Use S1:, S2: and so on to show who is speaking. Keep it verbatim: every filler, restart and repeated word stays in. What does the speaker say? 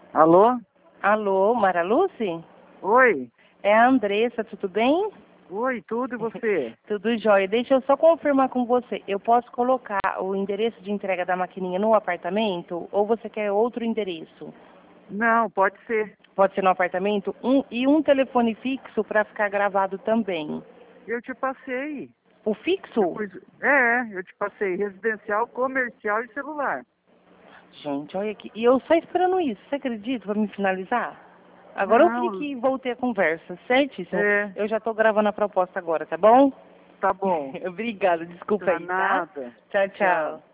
S1: Alô?
S2: Alô, Mara Lucy?
S1: Oi?
S2: É a Andressa, tudo bem?
S1: Oi, tudo e você?
S2: Tudo jóia. Deixa eu só confirmar com você. Eu posso colocar o endereço de entrega da maquininha no apartamento ou você quer outro endereço?
S1: Não, pode ser.
S2: Pode ser no apartamento? Um, e um telefone fixo para ficar gravado também.
S1: Eu te passei.
S2: O
S1: Eu
S2: fixo?
S1: pus... É, eu te passei residencial, comercial e celular.
S2: Gente, olha aqui. E eu só esperando isso. Você acredita para me finalizar? Agora eu
S1: Não,
S2: cliquei e voltei a conversa, certíssimo.
S1: é,
S2: Eu já estou gravando a proposta agora, tá bom?
S1: tá bom.
S2: Obrigada, desculpa
S1: Pra
S2: aí, tá?
S1: nada.
S2: Tchau,
S1: Tchau.
S2: tchau.